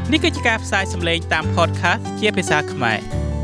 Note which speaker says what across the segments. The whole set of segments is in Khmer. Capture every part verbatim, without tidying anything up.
Speaker 1: នេះគឺជាការផ្សាយសម្លេងតាម podcast ជាភាសាខ្មែរ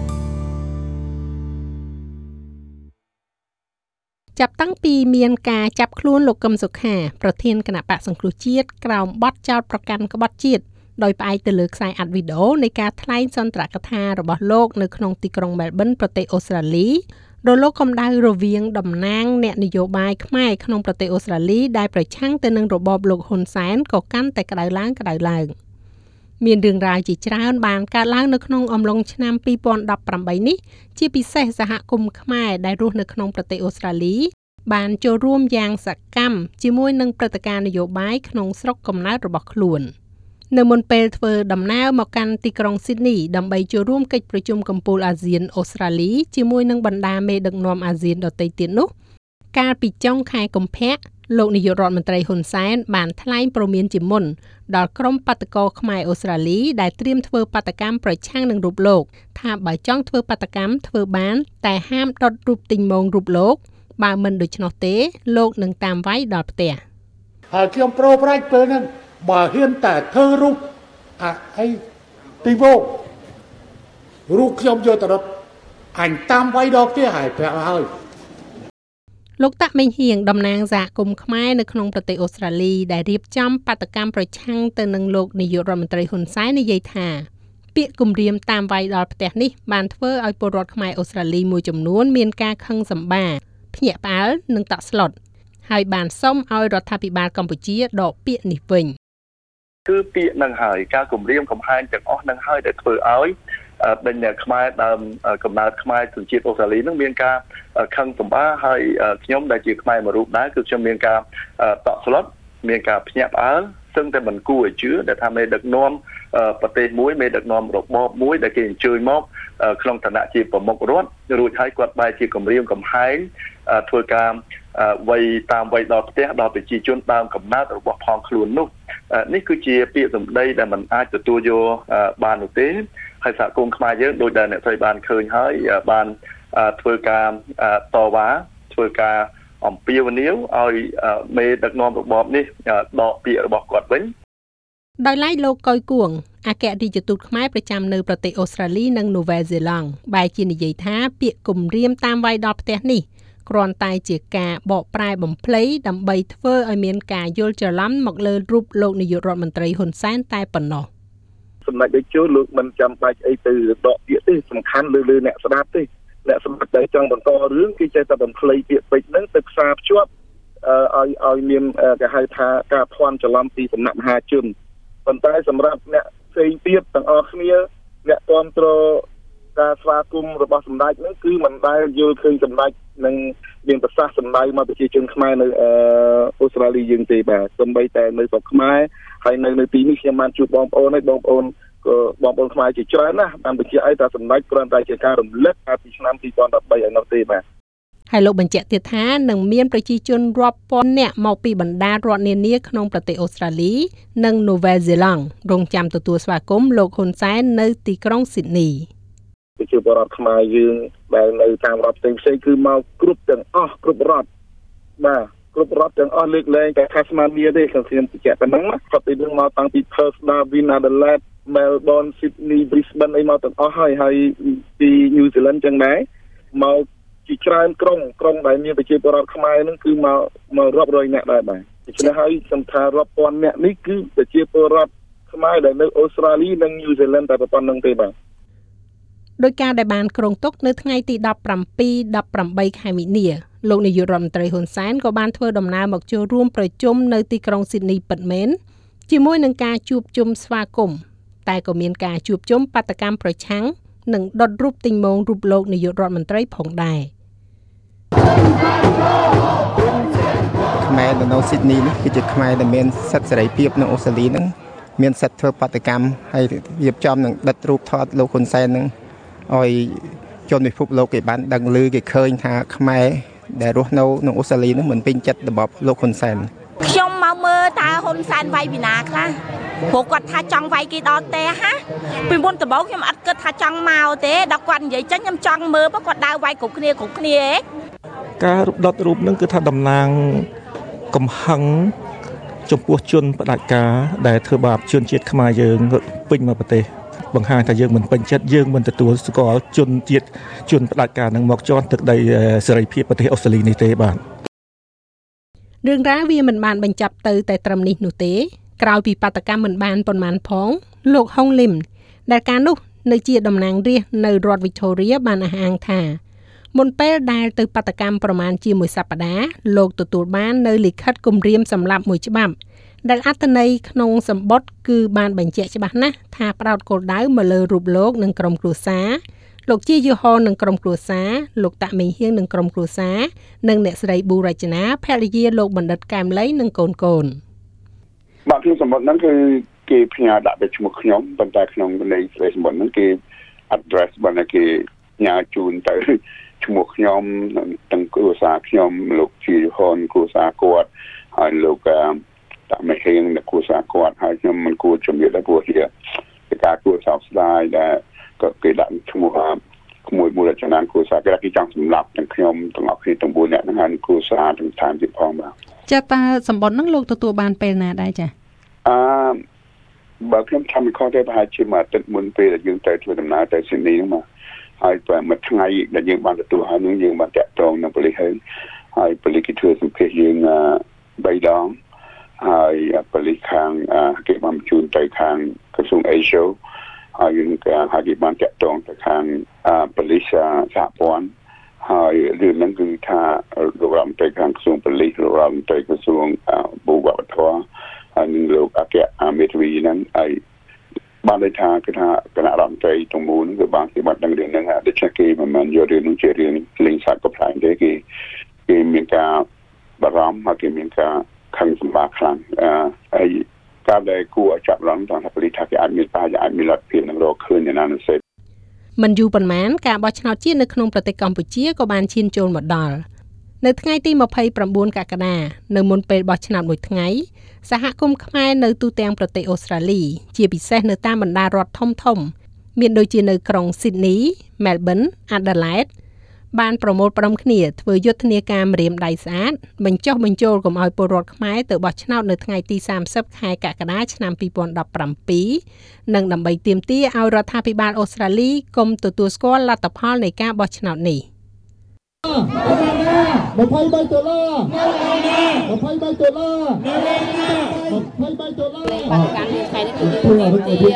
Speaker 2: ចាប់តាំងពីមានការចាប់ខ្លួនលោកកឹមសុខាប្រធានគណៈបកសង្គ្រោះជាតិក្រោមបទចោទប្រកាន់ក្បត់ជាតិដោយផ្អែកទៅលើខ្សែអាត់វីដេអូនៃការថ្លែងសន្ទរកថារបស់លោកនៅក្នុងទីក្រុងមែលប៊នប្រទេសអូស្ត្រាលីរលកកម្ដៅរវាងតំណាងអ្នកនយោបាយខ្មែរក្នុងប្រទេសអូស្ត្រាលីដែលប្រឆាំងទៅនឹងរបបលោកហ៊ុនសែនក៏កាន់តែក្តៅឡើងក្តៅឡើងមានរឿងរ៉ាវជាច្រើនបានកើតឡើងនៅក្នុងអំឡុងឆ្នាំពីរពាន់ដប់ប្រាំបីនេះជាពិសេសសហគមន៍ខ្មែរដែលរស់នៅក្នុងប្រទេសអូស្ត្រាលីបានចូលរួមយ៉ាងសកម្មជាមួយនឹងព្រឹត្តិការណ៍នយោបាយក្នុងស្រុកកំណើតរបស់ខ្លួននៅមុនពេលធ្វើដំណើរមកកាន់ទីក្រុងស៊ីដនីដើម្បីចូលរួមកិច្ចប្រជុំកំពូលអាស៊ានអូស្ត្រាលីជាមួយនឹងបណ្ដាមេដឹកនាំអាស៊ានដទៃទៀតនោះកាលពីចុងខែកុម្ភៈលោកនាយករដ្ឋមន្ត្រីហ៊ុនសែនបានថ្លែងព្រមានជាមុនដល់ក្រុមបាតកោខ្មែរអូស្ត្រាលីដែលត្រៀមធ្វើបាតកម្មប្រឆាំងនឹងរូបលោកថាបើចង់ធ្វើបាតកម្មធ្វើបានតែហាមដុតរូបទិញម៉ូងរូបលោកបើមិនដូច្នោះទេលោកនឹងតាមវាយដល់ផ្ទះ
Speaker 3: ហើយខ្ញុំប្រូប្រាច់ពេលហ្នឹងបើហ៊ានតែធ្វើរូបអាអីទីវោរូបខ្ញុំយកទៅរត់អញតាមវាយដល់ផ្ទះហើយប្រាប់ហើយ
Speaker 2: លោកតាក់មេងហៀងតំណាងសហគមន៍ខ្មែរនៅក្នុងប្រទេសអូស្ត្រាលីដែលរៀបចំបាតកម្មប្រឆាំងទៅនឹងលោកនាយករដ្ឋមន្ត្រីហ៊ុនសែននិយាយថាពាក្យគំរាមតាមវាយដល់ផ្ទះនេះបានធ្វើឲ្យពលរដ្ឋខ្មែរអូស្ត្រាលីមួយចំនួនមានការខឹងសម្បារភ្ញាក់ផ្អើលនិងតក់ស្លុតហើយបានសុំឲ្យរដ្ឋាភិបាលកម្ពុជាដកពាក្យនេះវិញ
Speaker 4: គឺពាក្យនឹងហើយការគម្រាមកំហែងទាំងអស់នឹងហើយដែលធ្វើឲ្យដេញខ្មែរដើមកំណើតខ្មែរជនជាតិអូស្ត្រាលីនឹងមានការខឹងសម្បារហើយខ្ញុំដែលជាខ្មែរមួយរូបដែរគឺខ្ញុំមានការតក់ស្លុតមានការភ្ញាក់ផ្អើលซึ่งតែមិនគួរឲ្យជឿដែលថាមេដឹកនាំប្រទេសមួយមេដឹកនាំរបបមួយដែលគេអញ្ជើញមកក្នុងឋានៈជាប្រមុខរដ្ឋរួចហើយគាត់បែរជាគម្រាមកំហែងធ្វើការវ័យតាមវ័យដល់ផ្ទះដល់ប្រជាជនដើមកំណើតរបស់ផងខ្លួននោះនេះគឺជាពាក្យសម្ដីដែលមិនអាចទទួលយកបាននោះទេហើយសហគមន៍ខ្មែរយើងដោយដែលអ្នកស្រីបានឃើញហើយបានធ្វើការតវ៉ាធ្វើការអំពាវនាវឲ្យមេដឹកនាំរបបនេះដកពាក្យរបស់គាត់វិញ
Speaker 2: ដោយឡែកលោកកុយគួងអគ្គរដ្ឋទូតខ្មែរប្រចាំនៅប្រទេសអូស្ត្រាលីនិងនូវែលសេឡង់បែរជានិយាយថាពាក្យគំរាមតាមវាយដល់ផ្ទះនេះគ្រាន់តែជាការបកប្រែបំភ្លៃដើម្បីធ្វើឲ្យមានការយល់ច្រឡំមកលើរូបលោកនាយករដ្ឋមន្ត្រីហ៊ុនសែនតែប៉ុណ្ណោះ
Speaker 5: សម្ដេចតេជោលោកមិនចាំបាច់អីទៅដកពាក្យទេសំខាន់លើលើអ្នកស្ដាប់ទេអ្នកស្ដាប់ដែលចង់បន្តរឿងគេចេះតែបំភ្លៃពាក្យពេចន៍ហ្នឹងទៅផ្សារភ្ជាប់ឲ្យឲ្យមានគេហៅថាការភ័ន្តច្រឡំពីសំណាក់មហាជនប៉ុន្តែសម្រាប់អ្នកផ្សេងទៀតទាំងអស់គ្នាអ្នកគ្រប់គ្រងការស្វាគមន៍របស់សម្ដេចហ្នឹងគឺមិនដែលយល់ឃើញសម្ដេចនឹងមានប្រសាសន៍សម្ដៅមកប្រជាជនខ្មែរនៅអូស្ត្រាលីយើងទេបាទសូម្បីតែនៅស្រុកខ្មែរហើយនៅនៅទីនេះខ្ញុំបានជួបបងប្អូនហើយបងប្អូនក៏បងប្អូនខ្មែរជាច្រើនណាស់បានបញ្ជាក់ឲ្យថាសម្ដេចគ្រាន់តែជាការរំលឹកកាលពីឆ្នាំពីរពាន់ដប់បីឯនោះទេបាទ
Speaker 2: ហើយលោកបញ្ជាក់ទៀតថានឹងមានប្រជាជនរាប់ពាន់នាក់មកពីបណ្ដារដ្ឋនានាក្នុងប្រទេសអូស្ត្រាលីនិងនូវែលសេឡង់រងចាំទទួលស្វាគមន៍លោកហ៊ុនសែននៅទីក្រុងស៊ីដនី
Speaker 5: ប្រជាពលរដ្ឋខ្មែរយើងដែលនៅតាមរដ្ឋផ្សេងផ្សេងគឺមកគ្រប់ទាំងអស់គ្រប់រដ្ឋបាទគ្រប់រដ្ឋទាំងអស់លើកលែងតែ Tasmania ទេខ្ញុំបញ្ជាក់ប៉ុណ្ណឹងណាគាត់ទៅនឹងមកតាំងពី Perth Darwin Adelaide Melbourne Sydney Brisbane អីមកទាំងអស់ហើយហើយពី New Zealand ចឹងដែរមកជាច្រើនក្រុងក្រុងដែលមានប្រជាពលរដ្ឋខ្មែរហ្នឹងគឺមកមករាប់រយនាក់ដែរបាទដូច្នេះហើយសំថារាប់ពាន់នាក់នេះគឺប្រជាពលរដ្ឋខ្មែរដែលនៅអូស្ត្រាលីនិង New Zealand តែប៉ុណ្្នឹងទេបាទ
Speaker 2: ដោយការដែលបានគ្រោងទុកនៅថ្ងៃទីដប់ប្រាំពីរ ដប់ប្រាំបីខែមីនាលោកនាយករដ្ឋមន្ត្រីហ៊ុនសែនក៏បានធ្វើដំណើរមកចូលរួមប្រជុំនៅទីក្រុងស៊ីដនីពិតមែនជាមួយនឹងការជួបជុំស្វាគមន៍តែក៏មានការជួបជុំបាតកម្មប្រឆាំងនិងដុតរូបទិញម៉ូងរូបលោកនាយករដ្ឋមន្ត្រីផងដែរ
Speaker 6: ខ្មែរនៅស៊ីដនីនេះគឺជាខ្មែរដែលមានសិទ្ធិសេរីភាពនៅអូស្ត្រាលីហ្នឹងមានសិទ្ធិធ្វើបាតកម្មហើយរៀបចំនឹងដិតរូបថតលោកហ៊ុនសែនហ្នឹងឲ្យជនពិភពលោកគេបានដឹងឮគេឃើញថាខ្មែរដែលរស់នៅក្នុងអូស្ត្រាលីហ្នឹងមិនពេញចិត្តរបបលោកហ៊ុនសែន
Speaker 7: ខ្ញុំមកមើលតើហ៊ុនសែនវាយពីណាខ្លះព្រោះគាត់ថាចង់វាយគេដល់ផ្ទះហាពីមុនដំបូងខ្ញុំអត់គិតថាចង់មកទេដល់គាត់និយាយចឹងខ្ញុំចង់មើលព្រោះគាត់ដើរវាយគ្រប់គ្នាគ្រប់គ្នាឯង
Speaker 8: ការដុតរូបហ្នឹងគឺថាតំណាងកំហឹងចំពោះជនផ្ដាច់ការដែលធ្វើបាបជនជាតិខ្មែរយើងពេញមកប្រទេសបង្ហាញថាយើងមិនពេញចិត្តយើងមិនទទួលស្គាល់ជនជាតិជនផ្ដាច់ការនឹងមកជន់ទឹកដីសេរីភាពប្រទេសអូស្ត្រាលីនេះទេបាទ
Speaker 2: រឿងរ៉ាវវាមិនបានបញ្ចប់ទៅតែត្រឹមនេះនោះទេក្រោយពីបាតកម្មមិនបានប៉ុន្មានផងលោកហុងលឹមដែលកាលនោះនៅជាតំណាងរាស្ត្រនៅរដ្ឋ Victoria បានអះអាងថាមុនពេលដែលទៅបាតកម្មប្រមាណជាមួយសប្តាហ៍លោកទទួលបាននៅលិខិតគម្រាមសម្លាប់មួយច្បាប់ដែលអត្ថន័យក្នុងសម្បត្តិគឺបានបញ្ជាក់ច្បាស់ណាស់ថាផ្ដោតគោលដៅមកលើរូបលោកនិងក្រុមគ្រួសារលោកជាយូហននិងក្រុមគ្រួសារលោកតាមីហៀងនិងក្រុមគ្រួសារនិងអ្នកស្រីប៊ូរចនាភរិយាលោកបណ្ឌិតកែមលីនិងកូនកូន
Speaker 5: បាទក្នុងសម្បត្តិហ្នឹងគឺគេផ្ញើដាក់ទៅឈ្មោះខ្ញុំប៉ុន្តែក្នុងនៃសម្បត្តិហ្នឹងគេ address បានគេផ្ញើជូនទៅឈ្មោះខ្ញុំទាំងគ្រួសារខ្ញុំលោកជាយូហនគ្រួសារគាត់ហើយលោកតាមីហៀងនិងគ្រួសារគាត់ហើយខ្ញុំមិនគួរជំរាបដល់ព្រោះជាការគួរសោកស្ដាយដែលក៏គេដាក់ឈ្មោះក្មួយមួយរចនាគ្រួសារគេគេចង់សម្លាប់ទាំងខ្ញុំទាំងអស់គ្នាទាំងបួនអ្នកហ្នឹងហើយគ្រួសារទាំងតាមទៀតផងបាទ
Speaker 2: ចាតើសម្បត្តិហ្នឹងលោកទទួលបានពេលណាដែរចា
Speaker 5: អឺបើខ្ញុំចាំមិនខុសទេប្រហែលជាមួយអាទិត្យមុនពេលដែលយើងទៅធ្វើដំណើរទៅស៊ីដនីហ្នឹងមកហើយប្រហែលមួយថ្ងៃដែលយើងបានទទួលហើយនឹងយើងបានតាក់ទងនឹងប៉ូលីសហើយហើយប៉ូលីសគេធ្វើសម្ភាសយើងបីដងហើយប៉ូលីសខាងគេបានបញ្ជូនទៅខាងក្រសួងអេស៊ីហើយយើងក៏ហើយគេបានតាក់ទងទៅខាងប៉ូលីសសហព័ន្ធហើយរឿងហ្នឹងគឺថាលោករដ្ឋមន្ត្រីខាងក្រសួងប៉ូលីសលោករដ្ឋមន្ត្រីក្រសួងបុព្វវប្បធម៌ហើយនឹងលោកអគ្គមេធាវីហ្នឹងហើយបានន័យថាគឺថាគណៈរដ្ឋមន្ត្រីទាំងមូលគឺបានគេបានដឹងរឿងហ្នឹងដូច្នេះគេមិនមែនយករឿងនោះជារឿងលេងសើចកំ pl ទេគេគេមានការបារម្ភហើយគេមានការខឹងសម្បាខ្លាំងអឺហើយការដែលគួរចាប់ឡើងតាមថាប៉ូលីសថាគេអាចមានប្រហែលអាចមានលទ្ធភាពនឹងរកឃើញនៅណានោះទេ
Speaker 2: មិនយូរប៉ុន្មានការបោះឆ្នោតជាតិនៅក្នុងប្រទេសកម្ពុជាក៏បានឈានចូលមកដល់នៅថ្ងៃទីម្ភៃប្រាំបួនកក្កដានៅមុនពេលបោះឆ្នោតមួយថ្ងៃសហគមន៍ខ្មែរនៅទូទាំងប្រទេសអូស្ត្រាលីជាពិសេសនៅតាមបណ្ដារដ្ឋធំធំមានដូចជានៅក្រុង Sydney, Melbourne, Adelaide បានប្រមូលផ្ដុំគ្នាធ្វើយុទ្ធនាការម្រាមដៃស្អាតបញ្ចុះបញ្ចូលកុំឲ្យពលរដ្ឋខ្មែរទៅបោះឆ្នោតនៅថ្ងៃទីសាមសិបខែកក្កដាឆ្នាំពីរពាន់ដប់ប្រាំពីរនិងដើម្បីទាមទារឲ្យរដ្ឋាភិបាលអូស្ត្រាលីកុំទទួលស្គាល់លទ្ធផលនៃការបោះឆ្នោតនេះ
Speaker 3: 23ដុល្លារ23ដុល្លារ23ដុល្លារ
Speaker 9: បាតុកម្មនេះថ្ងៃនេះគឺយើងទីអឺ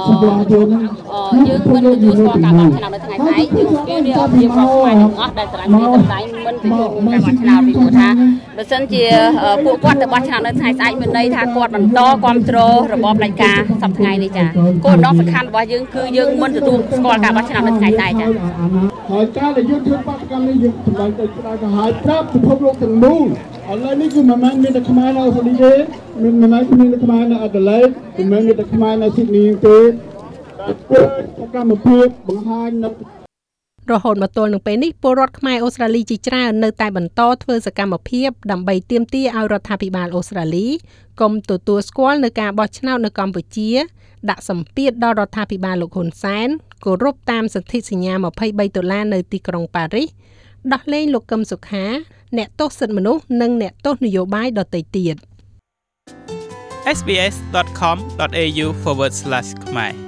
Speaker 9: យើងមិនទទួលស្គាល់ការបោះឆ្នោតនៅថ្ងៃស្អែកយើងគឺរៀបរៀបរាប់ខ្មែរទាំងអស់ដែលស្រឡាញ់ពីតំណែងមិនទទួលការបោះឆ្នោតពីព្រោះថាបើសិនជាពួកគាត់ទៅបោះឆ្នោតនៅថ្ងៃស្អែកមានន័យថាគាត់បន្តគ្រប់គ្រងរបបផ្ដាច់ការសប្តាហ៍ថ្ងៃនេះចាគោលដៅសំខាន់របស់យើងគឺយើងមិនទទួលស្គាល់ការបោះឆ្នោតនៅថ្ងៃស្អែកចា
Speaker 3: ហើយការដែលយើងធ្វើបាតុកម្មនេះយើងសម្ដែងទៅស្ដាយទៅហើយប្រាប់ពិភពលោកទាំងមូលឥឡូវនេះគឺមិនមែនមានតែខ្មែរនៅអូស្ត្រាលីទេមិនមែនមានតែខ្មែរនៅអាដាលេដមិនមែនមានតែខ្មែរនៅស៊ីដនីទេគឺសកម្មភាពបង្ហាញនៅ
Speaker 2: រហូតមកទល់នឹងពេលនេះពលរដ្ឋខ្មែរអូស្ត្រាលីជាច្រើននៅតែបន្តធ្វើសកម្មភាពដើម្បីទាមទារឲ្យរដ្ឋាភិបាលអូស្ត្រាលីកុំទទួលស្គាល់នៅការបោះឆ្នោតនៅកម្ពុជាដាក់សម្ពាធដល់រដ្ឋាភិបាលលោកហ៊ុនសែនគោរពតាមសន្ធិសញ្ញាម្ភៃបីដុល្លារនៅទីក្រុងប៉ារីសដោះលែងលោកកឹមសុខាអ្នកទោសសិទ្ធិមនុស្សនិងអ្នកទោសនយោបាយដទៃទៀត
Speaker 1: ét bê ét ដត com ដត a u forward slash ខ្មែរ